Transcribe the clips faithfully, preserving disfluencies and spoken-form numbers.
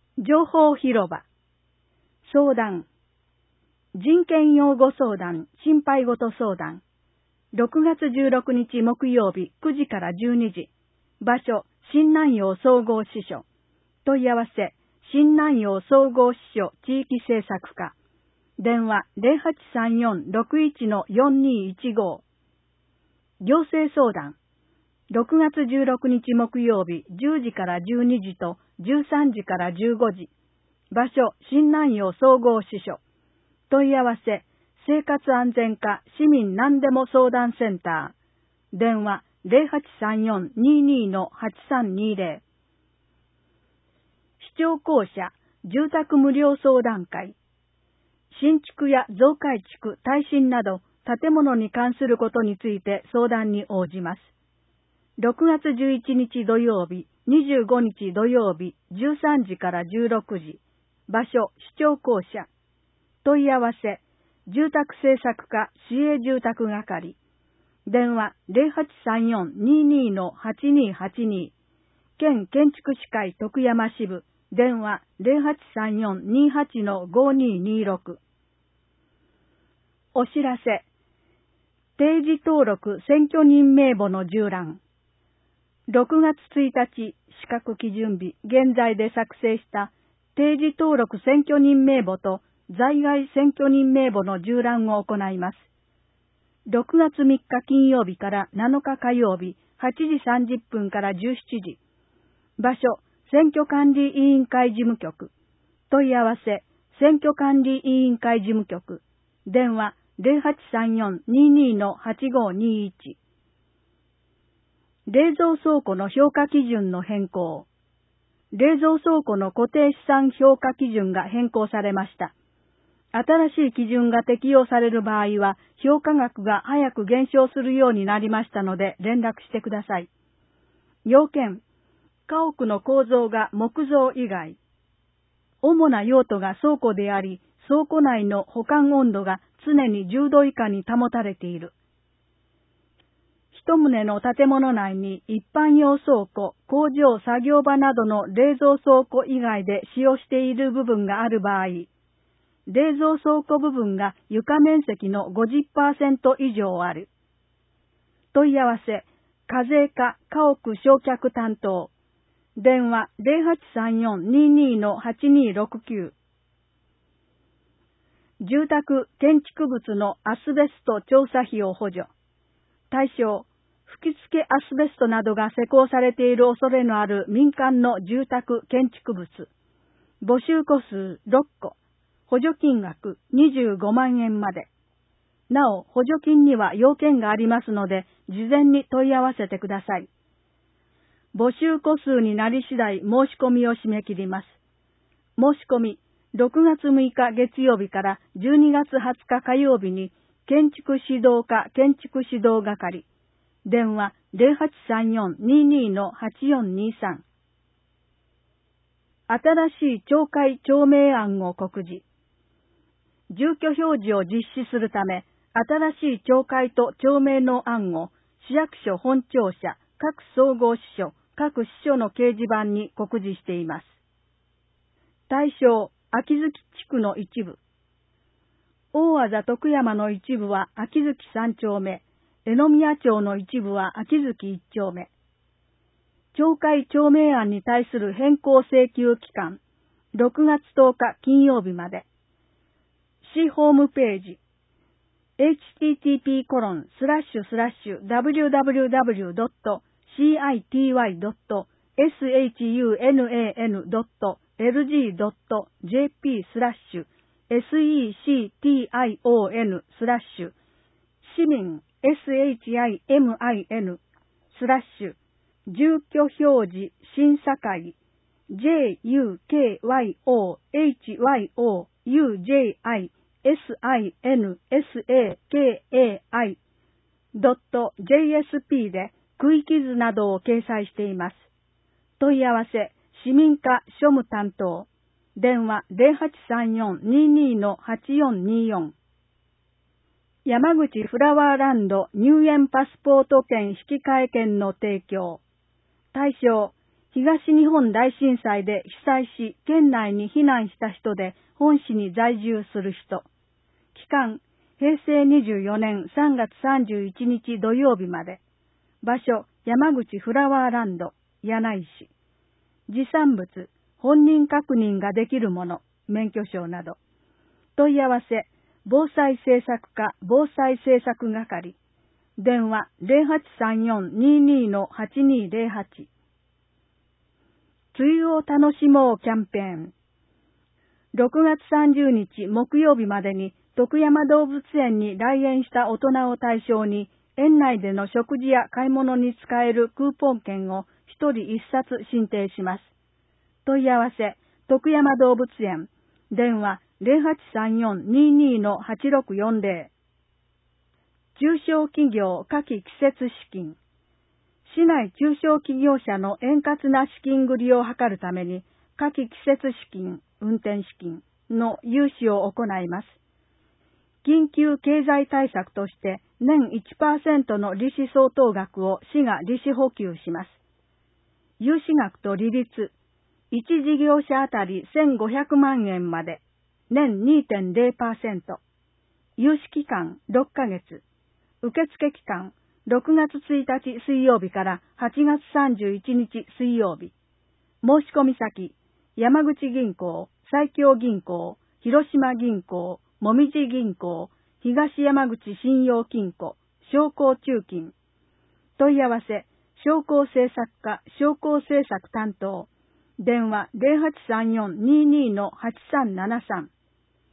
情報広場。相談。人権擁護相談、心配事相談。ろくがつじゅうろくにち木曜日くじからじゅうにじ。場所、新南陽総合支所。問い合わせ、新南陽総合支所地域政策課。電話 ゼロはちさんよん ろくいち よんにいちご。行政相談。ろくがつじゅうろくにち木曜日じゅうじからじゅうにじとじゅうさんじからじゅうごじ。場所、新南陽総合支所。問い合わせ、生活安全課市民何でも相談センター。電話 ゼロはちさんよん ににのはちさんにゼロ。市長公社住宅無料相談会。新築や増改築、耐震など建物に関することについて相談に応じます。ろくがつじゅういちにち土曜日、にじゅうごにち土曜日、じゅうさんじからじゅうろくじ。場所、市長公社。問い合わせ、住宅政策課市営住宅係。電話 ゼロはちさんよん ににのはちにはちに。県建築士会徳山支部。電話 ゼロはちさんよん にはちのごににろく。お知らせ。定時登録選挙人名簿の縦覧。ろくがつついたち、資格基準日、現在で作成した定時登録選挙人名簿と在外選挙人名簿の縦覧を行います。ろくがつみっか金曜日からなのか火曜日、はちじさんじゅっぷんからじゅうしちじ。場所、選挙管理委員会事務局。問い合わせ、選挙管理委員会事務局。電話ゼロはちさんよん ににのはちごにいち。冷蔵倉庫の評価基準の変更。冷蔵倉庫の固定資産評価基準が変更されました。新しい基準が適用される場合は、評価額が早く減少するようになりましたので連絡してください。要件、家屋の構造が木造以外。主な用途が倉庫であり、倉庫内の保管温度が常にじゅうど以下に保たれている。一棟の建物内に一般用倉庫、工場、作業場などの冷蔵倉庫以外で使用している部分がある場合、冷蔵倉庫部分が床面積の ごじゅっパーセント 以上ある。問い合わせ、課税課家屋焼却担当。電話ゼロはちさんよん ににのはちにろくきゅう。住宅建築物のアスベスト調査費用補助。対象、吹き付けアスベストなどが施工されている恐れのある民間の住宅建築物。募集戸数ろっこ。補助金額にじゅうごまんえんまで。なお、補助金には要件がありますので、事前に問い合わせてください。募集戸数になり次第申し込みを締め切ります。申し込み、ろくがつむいか月曜日からじゅうにがつはつか火曜日に、建築指導課建築指導係。電話ゼロはちさんよん ににのはちよんにさん。新しい町会町名案を告示。住居表示を実施するため、新しい町会と町名の案を市役所本庁舎、各総合支所、各支所の掲示板に告示しています。対象、秋月地区の一部。大字徳山の一部は秋月三丁目、江宮町の一部は秋月一丁目。町会町名案に対する変更請求期間、ろくがつとおか金曜日まで。市ホームページ、エイチティーティーピーコロンスラッシュスラッシュダブリューダブリューダブリュードットシーアイティーワイドットエスエイチユーエヌエーエヌドットエルジードットジェーピースラッシュエスイーシーティーアイオーエヌスラッシュ市民 エスエイチアイエムアイエヌ スラッシュ住居表示審査会 ジェイユーケーワイオーエイチワイオーユージェーアイエスアイエヌエスエーケーエーアイドットジェイエスピー で区域図などを掲載しています。問い合わせ、市民課庶務担当。電話ゼロはちさんよん ににのはちよんによん。山口フラワーランド入園パスポート券引換券の提供。対象、 東日本大震災で被災し、県内に避難した人で本市に在住する人。期間、へいせいにじゅうよねんさんがつさんじゅういちにち土曜日まで。場所、山口フラワーランド、柳井市。持参物、本人確認ができるもの、免許証など。問い合わせ、防災政策課防災政策係。電話 ゼロはちさんよん にーにー のはちにーゼロはち。梅雨を楽しもうキャンペーン。ろくがつさんじゅうにち木曜日までに徳山動物園に来園した大人を対象に園内での食事や買い物に使えるクーポン券をひとりいっさつ申請します。問い合わせ、徳山動物園。電話 ゼロはちさんよん にーにー のはちろくよんゼロ。中小企業夏季季節資金。市内中小企業者の円滑な資金繰りを図るために、夏季季節資金、運転資金の融資を行います。緊急経済対策として年 いちパーセント の利子相当額を市が利子補給します。融資額と利率、いち事業者あたりせんごひゃくまんえんまで、年 にてんゼロパーセント。融資期間ろっかげつ。受付期間ろくがつついたち水曜日からはちがつさんじゅういちにち水曜日。申し込み先、山口銀行、西京銀行、広島銀行、もみじ銀行、東山口信用金庫、商工中金。問い合わせ、商工政策課、商工政策担当。電話 ゼロはちさんよん にーにー のはちさんななさん。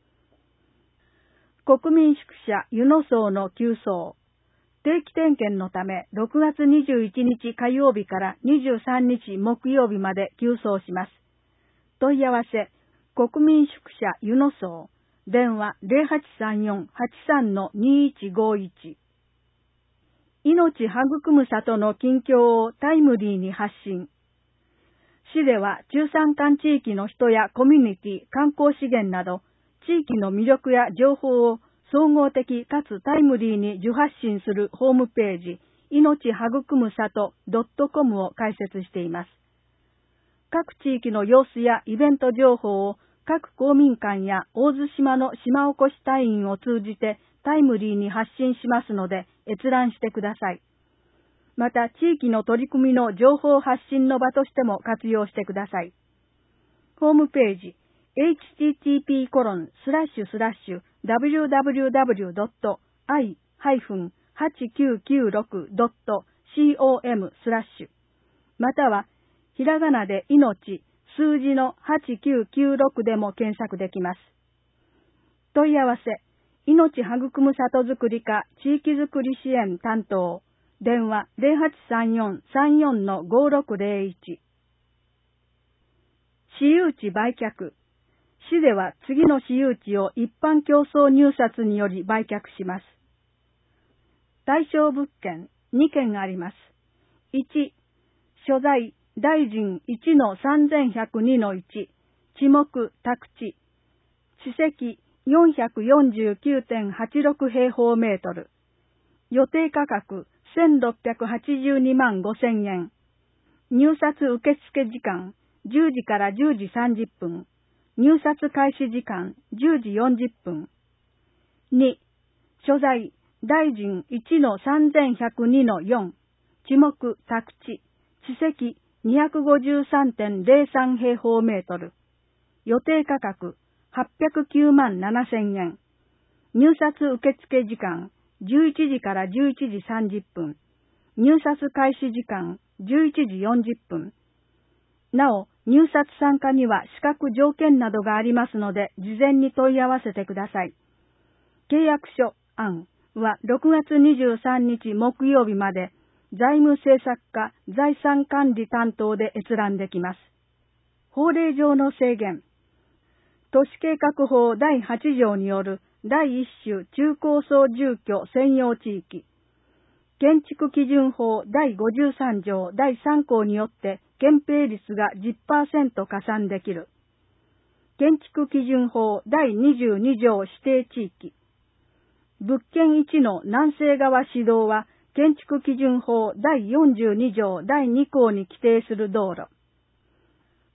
国民宿舎湯野荘の急増。定期点検のためろくがつにじゅういちにち火曜日からにじゅうさんにち木曜日まで急増します。問い合わせ、国民宿舎湯野荘。電話 ゼロはちさんよん はちさん のにいちごいち。命育む里の近況をタイムリーに発信。市では中山間地域の人やコミュニティ、観光資源など、地域の魅力や情報を総合的かつタイムリーに受発信するホームページ、命育む里 .com を開設しています。各地域の様子やイベント情報を各公民館や大津島の島おこし隊員を通じてタイムリーに発信しますので閲覧してください。また地域の取り組みの情報発信の場としても活用してください。ホームページ エイチティーティーピーコロンスラッシュスラッシュダブリューダブリューダブリュードットアイハイフンはちきゅうきゅうろくドットコム スラッシュまたはひらがなで命数字のはちきゅうきゅうろくでも検索できます。問い合わせ、命育む里づくり課地域づくり支援担当。電話 ゼロはちさんよん さんよん のごろくゼロいち。私有地売却。市では次の私有地を一般競争入札により売却します。対象物件にけんあります。いち、所在大臣 いちのさんぜんひゃくにのいち、地目宅地、地積 よんひゃくよんじゅうきゅうてんはちろく 平方メートル、予定価格せんろっぴゃくはちじゅうにまんごせんえん、入札受付時間じゅうじからじゅうじさんじゅっぷん、入札開始時間じゅうじよんじゅっぷん。に、所在大臣 いちのさんぜんひゃくにのよん、地目宅地、地積 にひゃくごじゅうさんてんゼロさん 平方メートル、予定価格はっぴゃくきゅうまんななせんえん、入札受付時間じゅういちじからじゅういちじさんじゅっぷん、入札開始時間じゅういちじよんじゅっぷん。なお、入札参加には資格条件などがありますので、事前に問い合わせてください。契約書案はろくがつにじゅうさんにち木曜日まで、財務政策課財産管理担当で閲覧できます。法令上の制限。都市計画法だいはちじょうによるだいいっ種中高層住居専用地域。建築基準法だいごじゅうさんじょうだいさんこうによって建蔽率が じゅっパーセント 加算できる。建築基準法だいにじゅうにじょう指定地域。物件いちの南西側市道は建築基準法だいよんじゅうにじょうだいにこうに規定する道路。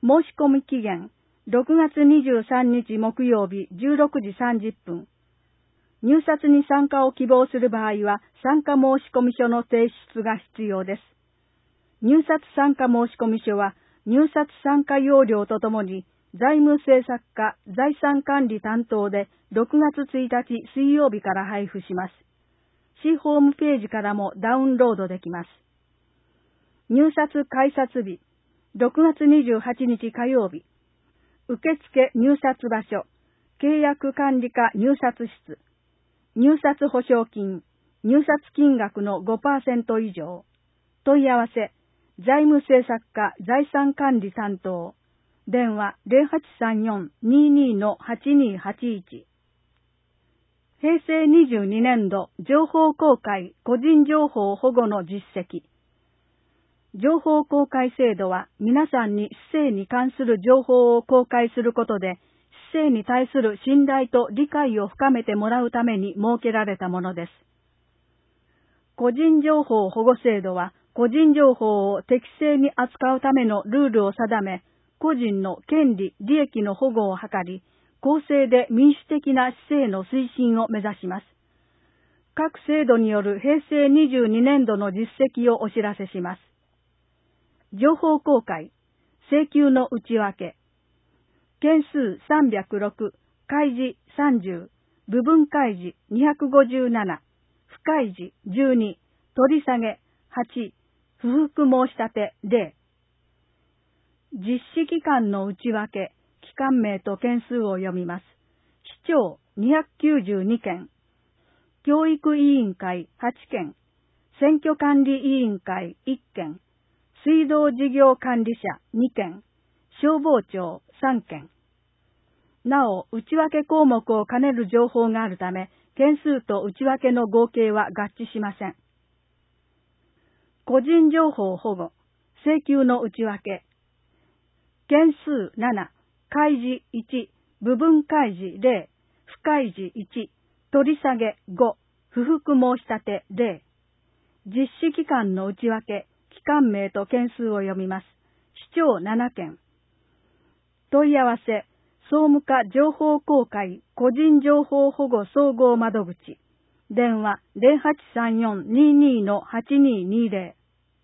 申し込み期限、ろくがつにじゅうさんにち木曜日じゅうろくじさんじゅっぷん。入札に参加を希望する場合は、参加申込書の提出が必要です。入札参加申込書は、入札参加要領とともに、財務政策課財産管理担当でろくがつついたち水曜日から配布します。市ホームページからもダウンロードできます。入札開札日、ろくがつにじゅうはちにち火曜日。受付入札場所、契約管理課入札室。入札保証金、入札金額の ごパーセント 以上。問い合わせ、財務政策課財産管理担当。電話 ゼロはちさんよん にーにー はちにーはちいち。平成にじゅうにねん度情報公開個人情報保護の実績。情報公開制度は皆さんに市政に関する情報を公開することで、市政に対する信頼と理解を深めてもらうために設けられたものです。個人情報保護制度は、個人情報を適正に扱うためのルールを定め、個人の権利・利益の保護を図り、公正で民主的な市政の推進を目指します。各制度による平成にじゅうにねん度の実績をお知らせします。情報公開、請求の内訳、件数さんびゃくろく、開示さんじゅう、部分開示にひゃくごじゅうなな、不開示じゅうに、取り下げはち、不服申し立てゼロ。実施期間の内訳、期間名と件数を読みます。市長にひゃくきゅうじゅうにけん、教育委員会はちけん、選挙管理委員会いっけん、水道事業管理者にけん、消防庁さんけん。なお、内訳項目を兼ねる情報があるため、件数と内訳の合計は合致しません。個人情報保護、請求の内訳、件数なな、開示いち、部分開示ゼロ、不開示いち、取り下げご、不服申し立てゼロ。実施期間の内訳、期間名と件数を読みます。市長ななけん。問い合わせ、総務課情報公開個人情報保護総合窓口。電話 ゼロはちさんよん にーにー はちにーにーゼ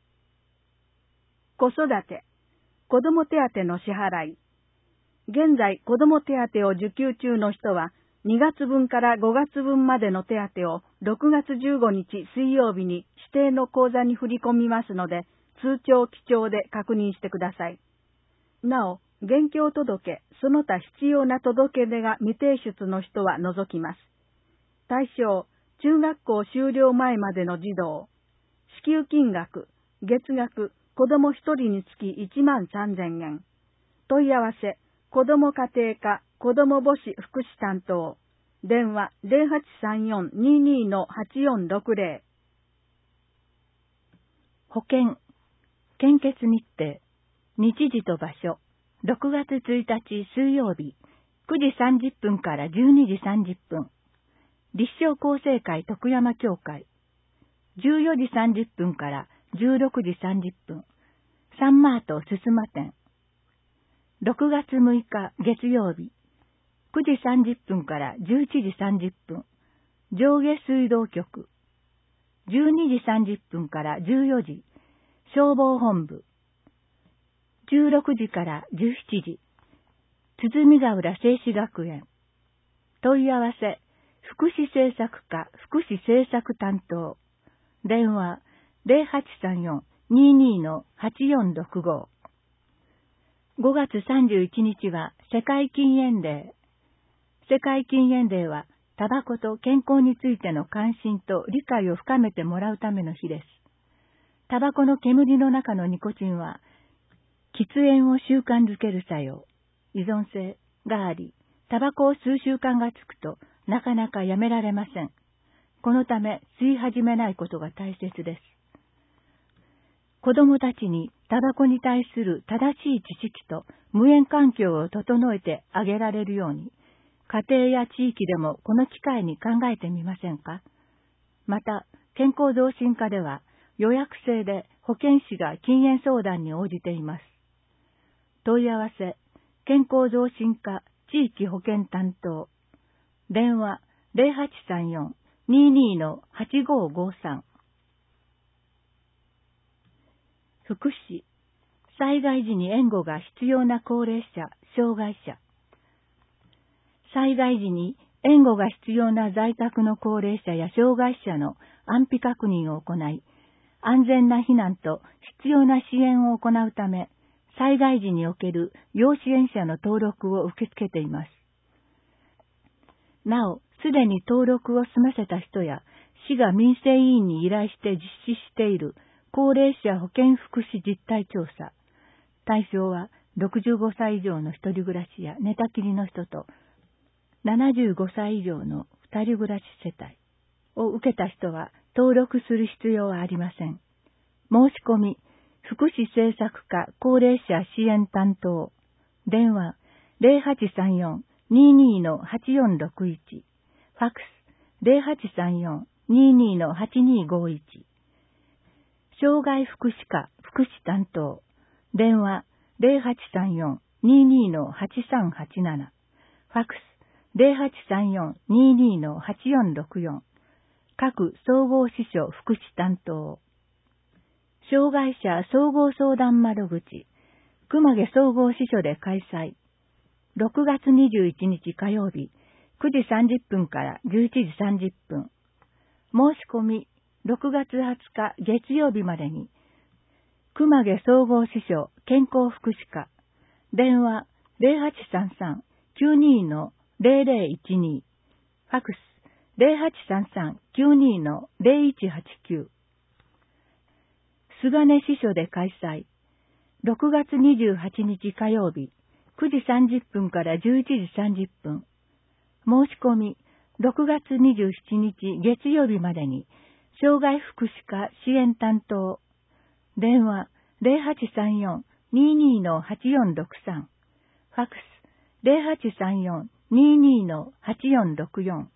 ロ。子育て、子ども手当の支払い。現在、子ども手当を受給中の人は、にがつぶんからごがつぶんまでの手当をろくがつじゅうごにち水曜日に指定の口座に振り込みますので、通帳記帳で確認してください。なお、現況届、その他必要な届け出が未提出の人は除きます。対象、中学校修了前までの児童。支給金額、月額、子どもひとりにつきいちまんさんぜんえん。問い合わせ、子ども家庭課、子ども母子福祉担当。電話 ゼロはちさんよん にーにー はちよんろくゼロ。保険、献血日程、日時と場所、ろくがつついたち水曜日、くじさんじゅっぷんからじゅうにじさんじゅっぷん。立正厚生会徳山教会。じゅうよじさんじゅっぷんからじゅうろくじさんじゅっぷん。サンマートすすま店。ろくがつむいか月曜日、くじさんじゅっぷんからじゅういちじさんじゅっぷん。上下水道局。じゅうにじさんじゅっぷんからじゅうよじ、消防本部。じゅうろくじからじゅうしちじ、鼓ヶ浦静止学園。問い合わせ、福祉政策課福祉政策担当。電話、ゼロはちさんよん にーにー はちよんろくご。ごがつさんじゅういちにちは世界禁煙デー。世界禁煙デーは、タバコと健康についての関心と理解を深めてもらうための日です。タバコの煙の中のニコチンは、喫煙を習慣づける作用、依存性があり、タバコを吸う習慣がつくとなかなかやめられません。このため吸い始めないことが大切です。子どもたちにタバコに対する正しい知識と無煙環境を整えてあげられるように、家庭や地域でもこの機会に考えてみませんか。また、健康増進課では予約制で保健師が禁煙相談に応じています。 問い合わせ、健康増進課地域保健担当。電話 ゼロはちさんよん にーにー はちごごさん。福祉、災害時に援護が必要な高齢者、障害者。災害時に援護が必要な在宅の高齢者や障害者の安否確認を行い、安全な避難と必要な支援を行うため、災害時における要支援者の登録を受け付けています。なお、すでに登録を済ませた人や、市が民生委員に依頼して実施している高齢者保健福祉実態調査。対象はろくじゅうごさい以上の一人暮らしや寝たきりの人と、ななじゅうごさい以上の二人暮らし世帯を受けた人は登録する必要はありません。申し込み、福祉政策課高齢者支援担当。電話ゼロはちさんよん にーにー はちよんろくいち。ファックスゼロはちさんよん にーにー はちにーごいち。障害福祉課福祉担当。電話ゼロはちさんよん にーにー はちさんはちなな。ファックスゼロはちさんよん にーにー はちよんろくよん。各総合支所福祉担当。障害者総合相談窓口、熊毛総合支所で開催。ろくがつにじゅういちにち火曜日、くじさんじゅっぷんからじゅういちじさんじゅっぷん。申し込み、ろくがつはつか月曜日までに。熊毛総合支所健康福祉課。電話ゼロはちさんさん きゅうにー ゼロゼロいちに。ファックスゼロはちさんさん きゅうにー ゼロいちはちきゅう。菅根支所で開催。ろくがつにじゅうはちにち火曜日、くじさんじゅっぷんからじゅういちじさんじゅっぷん。申し込み、ろくがつにじゅうしちにち月曜日までに、障害福祉課支援担当。電話ゼロはちさんよん にーにー はちよんろくさん。ファックスゼロはちさんよん にーにー はちよんろくよん。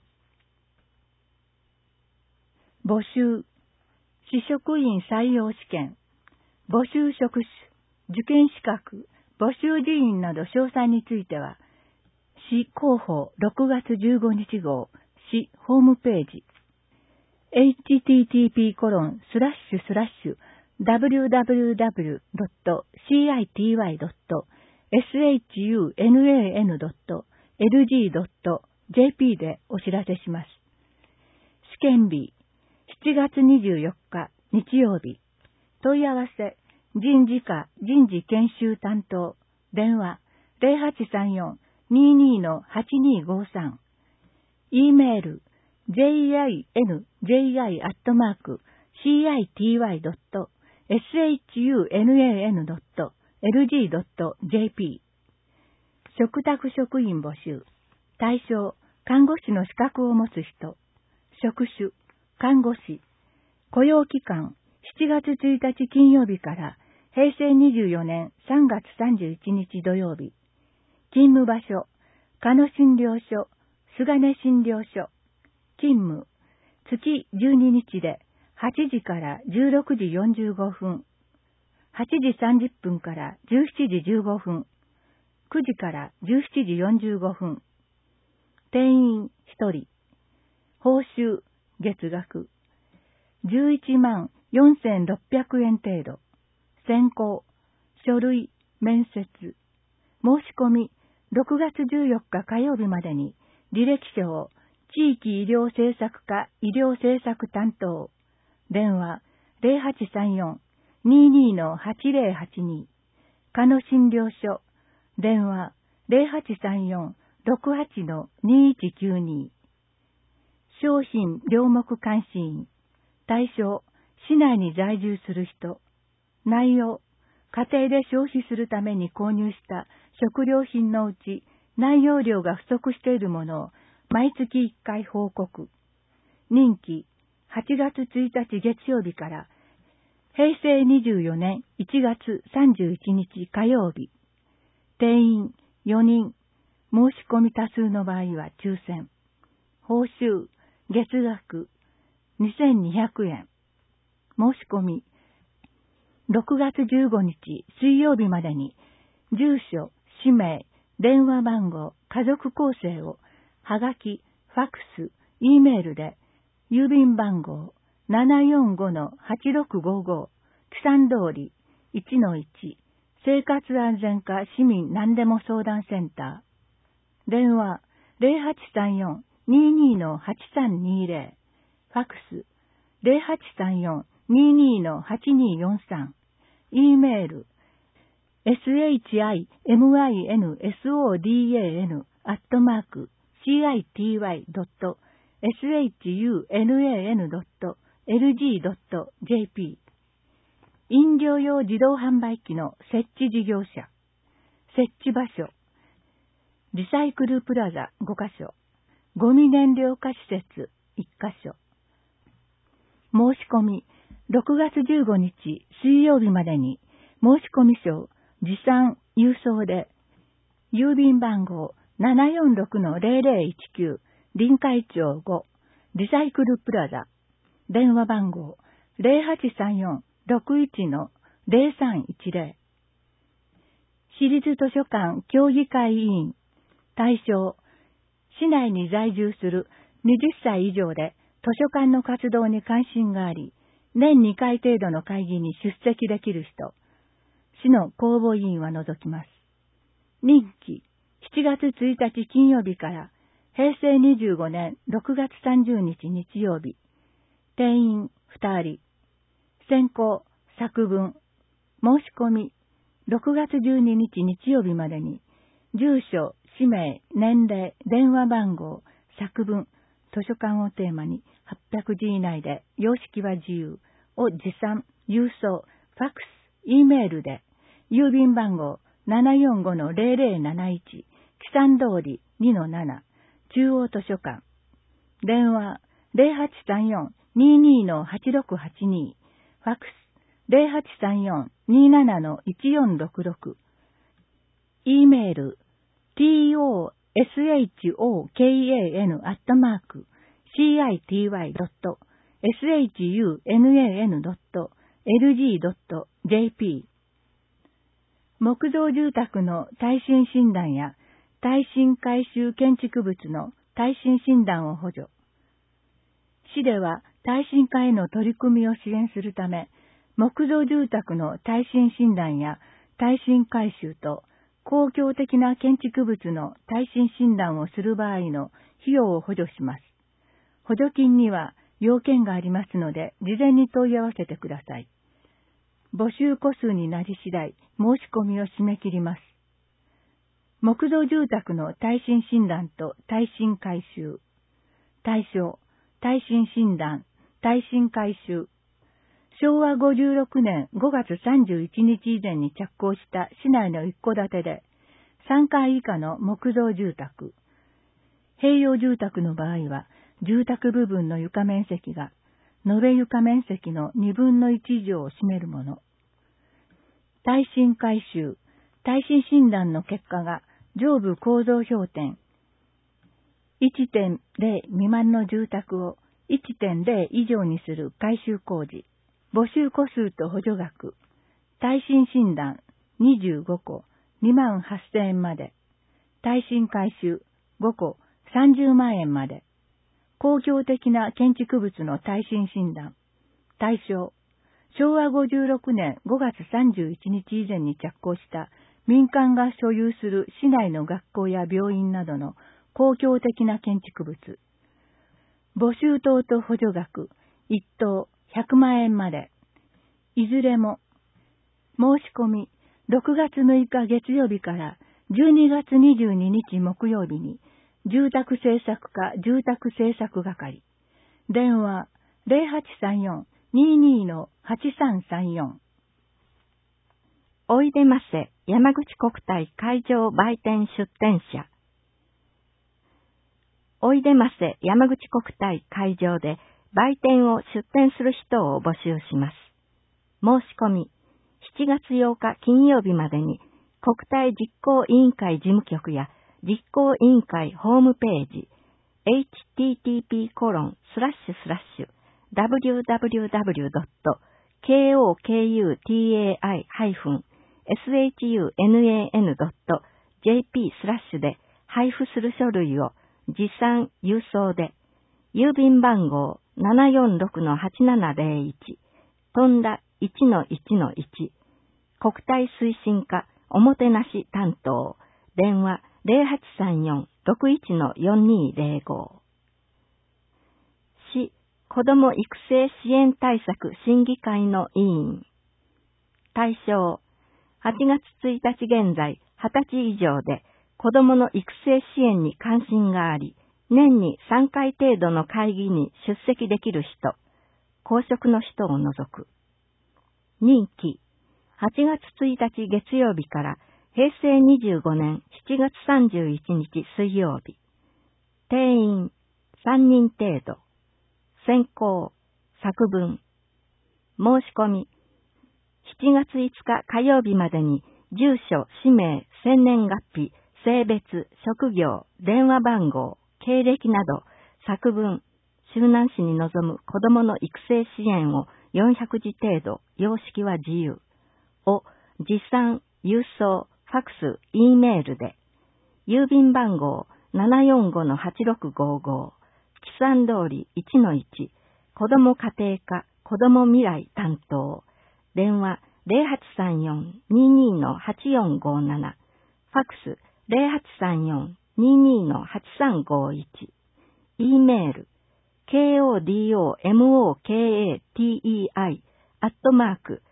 募集。市職員採用試験。募集職種、受験資格、募集人員など詳細については、市広報ろくがつじゅうごにち号、市ホームページ、エイチティーティーピーコロンスラッシュスラッシュダブリューダブリューダブリュードットシーアイティーワイドットエスエイチユーエヌエーエヌドットエルジードットジェーピー でお知らせします。試験日、しちがつにじゅうよっか日曜日。問い合わせ、人事課人事研修担当。電話ゼロはちさんよん にーにー はちにーごさん。E メール ジェイアイエヌジェイアイ アットマーク シーアイティーワイ ドット エスエイチユーエヌエーエヌ ドット エルジー ドット ジェーピー。嘱託職員募集。対象、看護師の資格を持つ人。職種、看護師。雇用期間、しちがつついたち金曜日からへいせいにじゅうよねんさんがつさんじゅういちにち土曜日。勤務場所、鹿野診療所、菅根診療所。勤務、月じゅうににちではちじからじゅうろくじよんじゅうごふん。はちじさんじゅっぷんからじゅうしちじじゅうごふん。くじからじゅうしちじよんじゅうごふん。定員ひとり。報酬、月額。じゅういちまんよんせんろっぴゃくえん程度。選考、書類、面接。申し込み、ろくがつじゅうよっか火曜日までに、履歴書を、地域医療政策課医療政策担当。電話、ゼロはちさんよん にーにー はちゼロはちに。鹿野診療所。電話、ゼロはちさんよん ろくはち にいちきゅうに。商品領目監視員。対象、市内に在住する人。内容、家庭で消費するために購入した食料品のうち内容量が不足しているものを毎月いっかい報告。任期、はちがつついたち月曜日からへいせいにじゅうよねんいちがつさんじゅういちにち火曜日。定員よにん。申し込み多数の場合は抽選。報酬、月額にせんにひゃくえん。申し込み、ろくがつじゅうごにち水曜日までに、 住所、氏名、電話番号、家族構成を、はがき、ファックス、Eメールで、郵便番号 ななよんごのはちろくごご、木山通り いちのいち、生活安全課市民何でも相談センター。電話 ゼロはちさんよん にーにーのはちさんにーぜろ、ファックス ゼロはちさんよん にーにーのはちにーよんさん、Eメール シミンソダン アットマーク シーアイティーワイ ドット サン ドット エルジー ドット ジェーピー 飲料用自動販売機の設置事業者。設置場所。リサイクルプラザごかしょ。ゴミ燃料化施設いっかしょ。申し込みろくがつじゅうごにち水曜日までに申し込み書持参郵送で郵便番号 ななよんろくのゼロゼロいちきゅう 臨海町ごリサイクルプラザ電話番号 ゼロはちさんよん ろくいちのゼロさんいちゼロ 市立図書館協議会委員対象市内に在住するはたち以上で図書館の活動に関心があり年にかい程度の会議に出席できる人市の公募委員は除きます。任期しちがつついたち金曜日からへいせいにじゅうごねんろくがつさんじゅうにち日曜日。定員ふたり。選考作文。申し込みろくがつじゅうににち日曜日までに住所、氏名、年齢、電話番号、作文、図書館をテーマにはっぴゃくじ以内で様式は自由を持参、郵送、ファックス、Eメールで郵便番号 ななよんごのゼロゼロなないち、木山通り にのなな、中央図書館。電話ゼロはちさんよん にーにーのはちろくはちに、ファックスゼロはちさんよん にーななのいちよんろくろく、Eメール トショカン アットマーク シーアイティーワイ ドット サン ドット エルジー ドット ジェーピー 木造住宅の耐震診断や耐震改修建築物の耐震診断を補助。市では耐震化への取り組みを支援するため、木造住宅の耐震診断や耐震改修と公共的な建築物の耐震診断をする場合の費用を補助します。補助金には要件がありますので、事前に問い合わせてください。募集個数になり次第、申し込みを締め切ります。木造住宅の耐震診断と耐震改修。対象、耐震診断、耐震改修。しょうわごじゅうろくねんごがつさんじゅういちにち以前に着工した市内の一戸建てで、さんかい以下の木造住宅。併用住宅の場合は、住宅部分の床面積が、延べ床面積のにぶんのいち以上を占めるもの。耐震改修、耐震診断の結果が上部構造評点 いってんゼロ 未満の住宅を いってんゼロ 以上にする改修工事。募集個数と補助額。耐震診断にじゅうごこにまんはっせんえんまで。耐震改修ごこさんじゅうまんえんまで。公共的な建築物の耐震診断。対象。しょうわごじゅうろくねんごがつさんじゅういちにち以前に着工した民間が所有する市内の学校や病院などの公共的な建築物。募集等と補助額いっとうひゃくまんえんまで。いずれも申し込みろくがつむいか月曜日からじゅうにがつにじゅうににち木曜日に住宅政策課住宅政策係。電話ゼロはちさんよん にーにーのはちさんさんよん。おいでませ山口国体会場売店出店者。おいでませ山口国体会場で売店を出店する人を募集します。申し込みしちがつようか金曜日までに国体実行委員会事務局や実行委員会ホームページ エイチティーティーピーコロンスラッシュスラッシュダブリューダブリューダブリュードットコクタイ sunan.jp スラッシュで配布する書類を持参郵送で、郵便番号 ななよんろくのはちななぜろいち、とんだ いちのいちのいち、国体推進課おもてなし担当、電話 ゼロはちさんよん ろくいちのよんにゼロご。市子ども育成支援対策審議会の委員。対象、はちがつついたち現在はたち以上で子どもの育成支援に関心があり、年にさんかい程度の会議に出席できる人、公職の人を除く。任期、はちがつついたち月曜日からへいせいにじゅうごねんしちがつさんじゅういちにち水曜日。定員さんにん程度。選考、作文。申し込み。しちがついつか火曜日までに住所、氏名、生年月日、性別、職業、電話番号、経歴など作文、周南市に臨む子どもの育成支援をよんひゃくじ程度、様式は自由を持参、郵送、ファクス、Eメールで、郵便番号 ななよんごのはちろくごご、木山通り いちのいち、子ども家庭課、子ども未来担当、電話 ゼロはちさんよん ににのはちよんごなな、ファクス ゼロはちさんよん ににのはちさんごいち、Eメール、kodomokatei アットマーク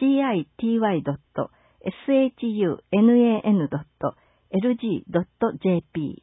city.sunan.lg.jp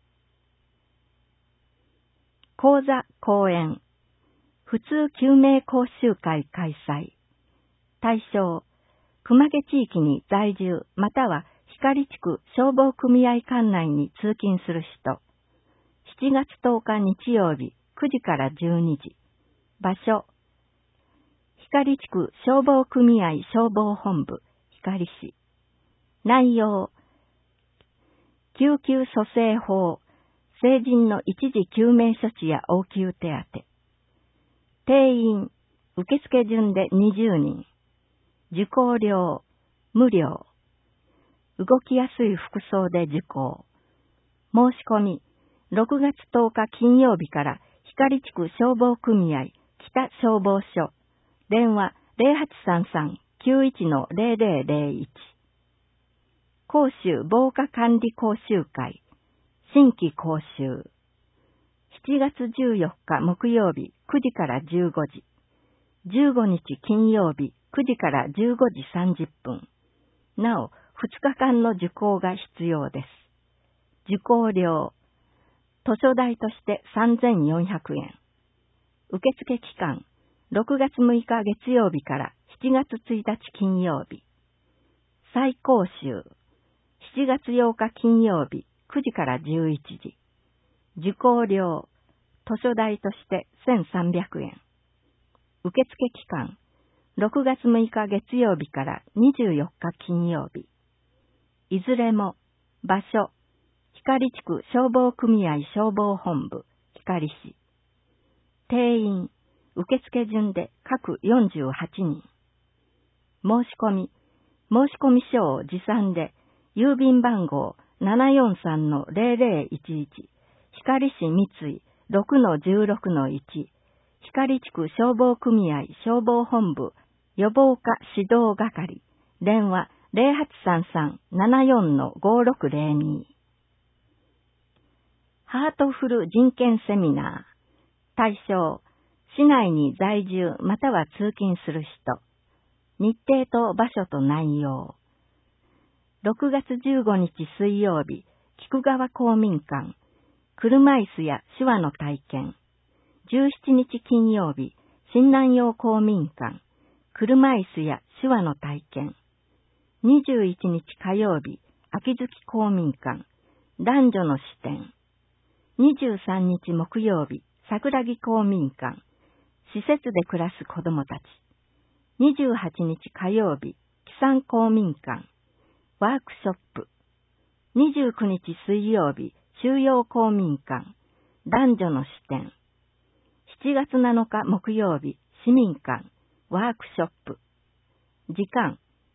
講座講演普通救命講習会開催対象熊毛地域に在住または光地区消防組合管内に通勤する人しちがつとおか日曜日くじからじゅうにじ場所光地区消防組合消防本部、光市。内容、救急蘇生法、成人の一時救命処置や応急手当。定員、受付順でにじゅうにん。受講料、無料。動きやすい服装で受講。申し込み、ろくがつとおか金曜日から光地区消防組合北消防署。電話 ゼロはちさんさん きゅういちのゼロゼロゼロいち 講習防火管理講習会新規講習しちがつじゅうよっか木曜日くじからじゅうごじじゅうごにち金曜日くじからじゅうごじさんじゅっぷんなおふつかかんの受講が必要です受講料図書代としてさんぜんよんひゃくえん受付期間ろくがつむいか月曜日からしちがつついたち金曜日。再講習。しちがつようか金曜日くじからじゅういちじ。受講料。図書代としてせんさんびゃくえん。受付期間。ろくがつむいか月曜日からにじゅうよっか金曜日。いずれも場所。光地区消防組合消防本部。光市。定員。受付順で各よんじゅうはちにん。申し込み、申し込み書を持参で、郵便番号 ななよんさんのゼロゼロいちいち、光市三井 ろくのじゅうろくのいち、光地区消防組合消防本部予防課指導係、電話 ゼロはちさんさん ななよんのごろくゼロに。ハートフル人権セミナー。対象、市内に在住または通勤する人。日程と場所と内容。ろくがつじゅうごにち水曜日、菊川公民館。車椅子や手話の体験。じゅうしちにち金曜日、新南陽公民館。車椅子や手話の体験。にじゅういちにち火曜日、秋月公民館。男女の視点。にじゅうさんにち木曜日、桜木公民館。施設で暮らす子どもたち。にじゅうはちにち火曜日、木山公民館。ワークショップ。にじゅうくにち水曜日、収容公民館。男女の視点。しちがつなのか木曜日、市民館。ワークショップ。時間、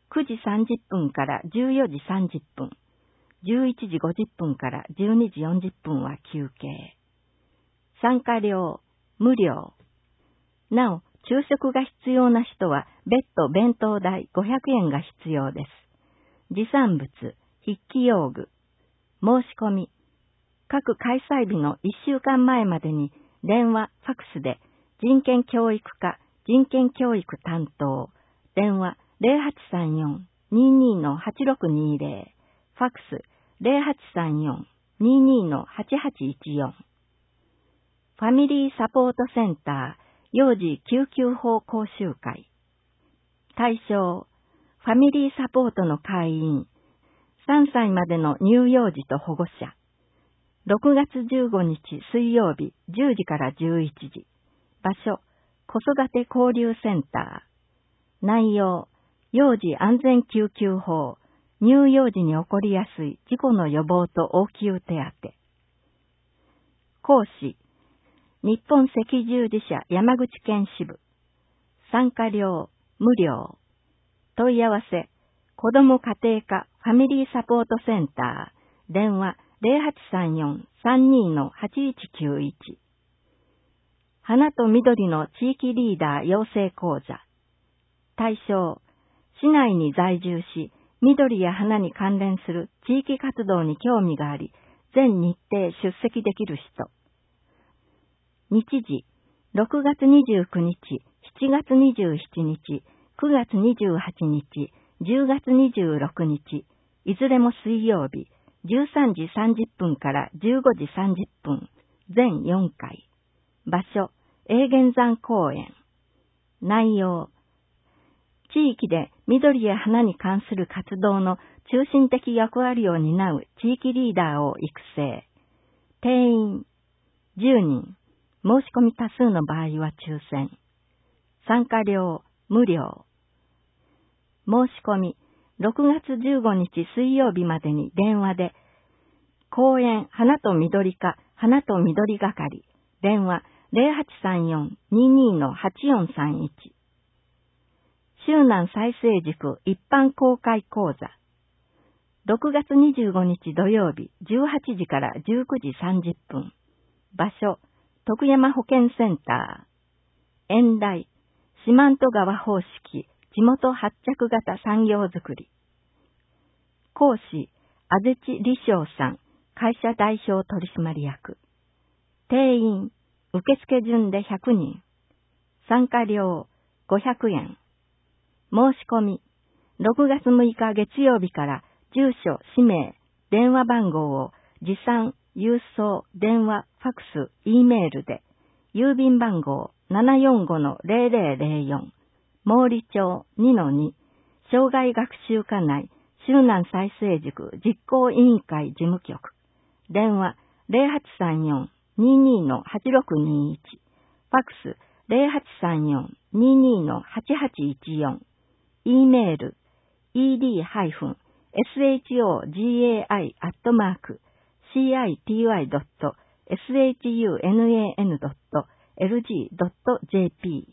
くじさんじゅっぷんからじゅうよじさんじゅっぷん、じゅういちじごじゅっぷんからじゅうにじよんじゅっぷんは休憩。参加料、無料。なお、昼食が必要な人は別途弁当代ごひゃくえんが必要です。持参物、筆記用具。申し込み。各開催日のいっしゅうかんまえまでに電話、ファクスで人権教育課、人権教育担当、電話 ゼロはちさんよん にーにー はちろくにーぜろ、ファクス ゼロはちさんよん にーにー はちはちいちよん。ファミリーサポートセンター幼児救急法講習会。対象、ファミリーサポートの会員、さんさいまでの乳幼児と保護者。ろくがつじゅうごにち水曜日じゅうじからじゅういちじ。場所、子育て交流センター。内容、幼児安全救急法、乳幼児に起こりやすい事故の予防と応急手当。講師、日本赤十字社山口県支部。参加料、無料。問い合わせ、子ども家庭科ファミリーサポートセンター。電話ゼロはちさんよん さんにー はちいちきゅういち。花と緑の地域リーダー養成講座。対象、市内に在住し、緑や花に関連する地域活動に興味があり、全日程出席できる人。日時、ろくがつにじゅうくにち、しちがつにじゅうしちにち、くがつにじゅうはちにち、じゅうがつにじゅうろくにち、いずれも水曜日、じゅうさんじさんじゅっぷんからじゅうごじさんじゅっぷん、全よんかい。場所、永源山公園。内容、地域で緑や花に関する活動の中心的役割を担う地域リーダーを育成。定員、じゅうにん。申し込み多数の場合は抽選。参加料、無料。申し込み、ろくがつじゅうごにち水曜日までに電話で、公園花と緑課花と緑係、電話ゼロはちさんよん にーにー はちよんさんいち。周南再生塾一般公開講座。ろくがつにじゅうごにち土曜日じゅうはちじからじゅうくじさんじゅっぷん。場所、徳山保健センター。演題、四万十川方式、地元発着型産業づくり。講師、あぜちりしょうさん、会社代表取締役。定員、受付順でひゃくにん。参加料、ごひゃくえん。申し込み、ろくがつむいか月曜日から住所、氏名、電話番号を持参、郵送、電話、ファクス、Eメールで、郵便番号 ななよんごのゼロゼロゼロよん、毛利町 にのに、障害学習課内、周南再生塾実行委員会事務局。電話ゼロはちさんよん にーにー はちろくにーいち、ファクスゼロはちさんよん にーにー はちはちいちよん、Eメール イーディー ショガイ アットマーク シーアイティーワイ ドット エスエイチユーエヌエーエヌ ドット エルジー ドット ジェーピ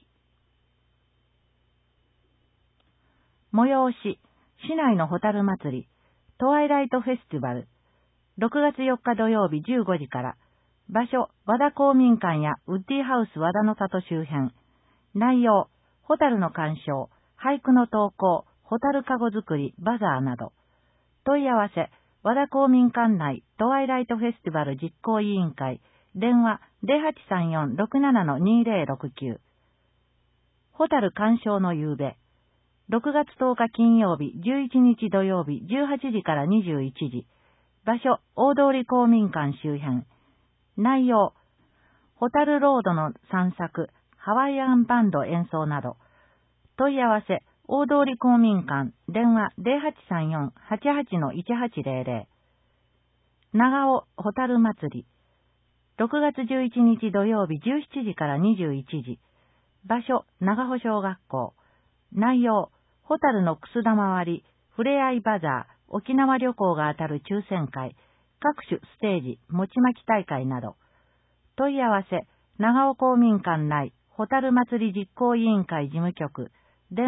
ー。 催し、市内のホタル祭り、トワイライトフェスティバル、ろくがつよっか土曜日じゅうごじから、場所、和田公民館やウッディハウス和田の里周辺。内容、ホタルの鑑賞、俳句の投稿、ホタルカゴ作り、バザーなど。問い合わせ、和田公民館内トワイライトフェスティバル実行委員会、電話ゼロはちさんよん ろくななのにーぜろろくきゅう。ホタル鑑賞の夕べ。ろくがつとおか金曜日、じゅういちにち土曜日、じゅうはちじからにじゅういちじ。場所、大通公民館周辺。内容、ホタルロードの散策、ハワイアンバンド演奏など。問い合わせ、大通公民館、電話ゼロはちさんよん はちはちのいちはちゼロゼロ。長尾ホタル祭り。ろくがつじゅういちにち土曜日じゅうしちじからにじゅういちじ。場所、長尾小学校。内容、ホタルのくす玉割り、ふれあいバザー、沖縄旅行が当たる抽選会、各種ステージ、餅巻き大会など。問い合わせ、長尾公民館内、ホタル祭り実行委員会事務局、電話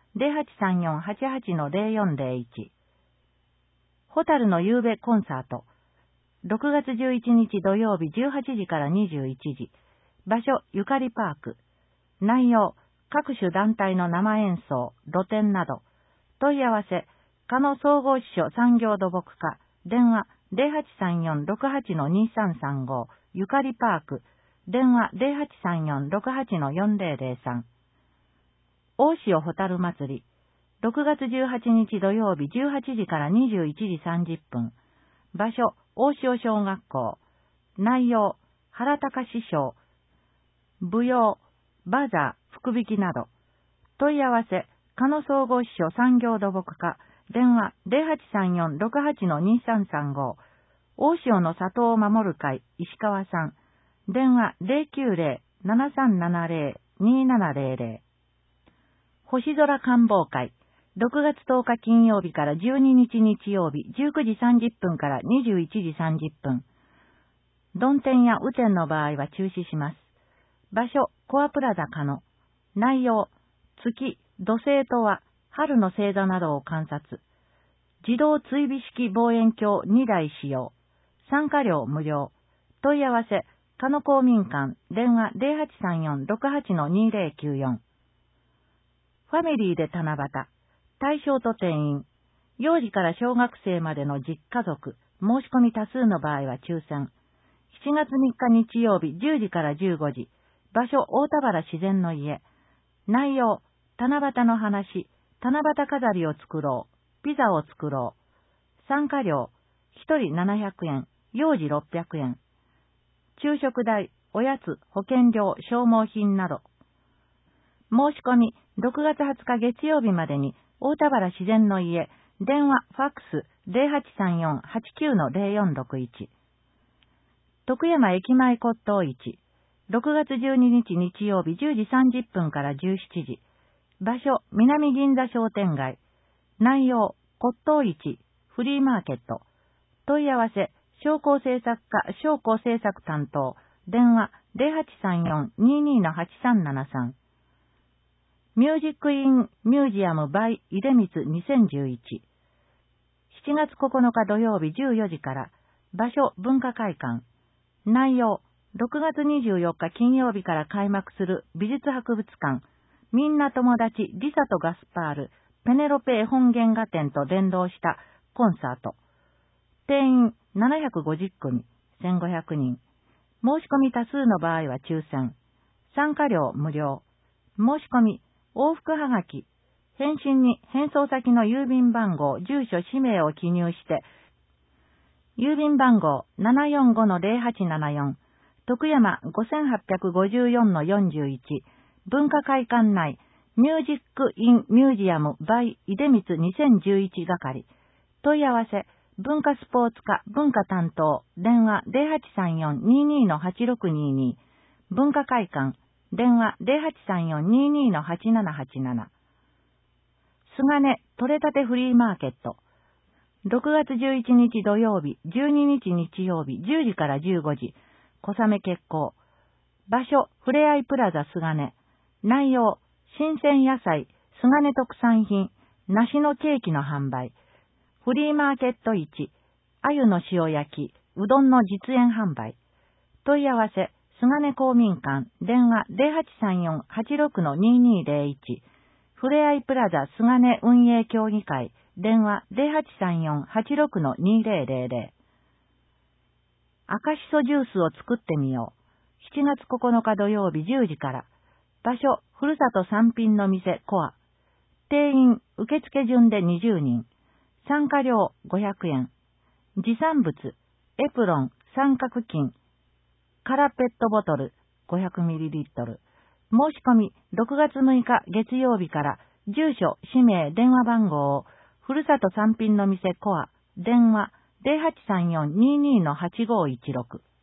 ゼロはちさんよん はちはち の ゼロよんゼロいち。ホタルの夕べコンサート。ろくがつじゅういちにち土曜日じゅうはちじからにじゅういちじ。場所、ゆかりパーク。内容、各種団体の生演奏、露店など。問い合わせ、加野総合支所産業土木課。電話、ゼロはちさんよん ろくはち のにさんさんご。ゆかりパーク。電話、ゼロはちさんよん ろくはち のよんゼロゼロさん。大潮ホタル祭り。ろくがつじゅうはちにち土曜日じゅうはちじからにじゅういちじさんじゅっぷん。場所、大潮小学校。内容、原隆師匠。舞踊、バザー、福引きなど。問い合わせ、加野総合支所産業土木課。電話、ゼロはちさんよん ろくはち のにさんさんご。大潮の里を守る会、石川さん。電話、ゼロきゅうゼロ ななさんななゼロ にななゼロゼロ。星空観望会。ろくがつとおか金曜日からじゅうににち日曜日じゅうくじさんじゅっぷんからにじゅういちじさんじゅっぷん。曇天や雨天の場合は中止します。場所、コアプラザ加野。内容、月、土星とは、春の星座などを観察。自動追尾式望遠鏡にだい使用。参加料無料。問い合わせ、加野公民館、電話ゼロはちさんよん ろくはち のにゼロきゅうよん。ファミリーで七夕。対象と定員。幼児から小学生までの実家族。申し込み多数の場合は抽選。しちがつみっか日曜日じゅうじからじゅうごじ。場所、大田原自然の家。内容、七夕の話。七夕飾りを作ろう。ピザを作ろう。参加料。ひとりななひゃくえん。幼児ろっぴゃくえん。昼食代、おやつ、保険料、消耗品など。申し込み、ろくがつはつか月曜日までに、大田原自然の家、電話、ファックス、ゼロはちさんよん はちきゅう のゼロよんろくいち。徳山駅前骨董市。ろくがつじゅうににち日曜日じゅうじさんじゅっぷんからじゅうしちじ。場所、南銀座商店街。内容、骨董市、フリーマーケット。問い合わせ、商工制作課、商工制作担当。電話、ゼロはちさんよん ににのはちさんななさん。ミュージックインミュージアム by 出光にせんじゅういち。しちがつここのか土曜日じゅうよじから。場所、文化会館。内容、ろくがつにじゅうよっか金曜日から開幕する美術博物館。みんな友達リサとガスパール、ペネロペ絵本原画展と連動したコンサート。定員ななひゃくごじゅっくみ、せんごひゃくにん。申し込み多数の場合は抽選。参加料無料。申し込み、往復はがき。返信に返送先の郵便番号、住所、氏名を記入して、郵便番号 ななよんごのゼロはちななよん、徳山 ごはっぴゃくごじゅうよんのよんじゅういち、文化会館内、ミュージックインミュージアム by 出光にせんじゅういち係。問い合わせ、文化スポーツ課文化担当、電話ゼロはちさんよん ににのはちろくにに、文化会館、電話ゼロはちさんよん ににのはちななはちなな。菅根取れたてフリーマーケット。ろくがつじゅういちにち土曜日、じゅうににち日曜日、じゅうじからじゅうごじ。小雨決行。場所、ふれあいプラザ菅根。内容、新鮮野菜、菅根特産品、梨のケーキの販売。フリーマーケット市、鮎の塩焼き、うどんの実演販売。問い合わせ、菅根公民館、電話ゼロはちさんよん はちろくのににゼロいち。ふれあいプラザ菅根運営協議会、電話ゼロはちさんよん はちろくのにゼロゼロゼロ。赤しそジュースを作ってみよう。しちがつここのか土曜日じゅうじから。場所、ふるさと産品の店コア。定員、受付順でにじゅうにん。参加料ごひゃくえん。持参物、エプロン、三角巾、空ペットボトル ごひゃくミリリットル。申し込みろくがつむいか月曜日から、住所、氏名、電話番号を、ふるさと産品の店コア、電話ゼロはちさんよん ににのはちごいちろく。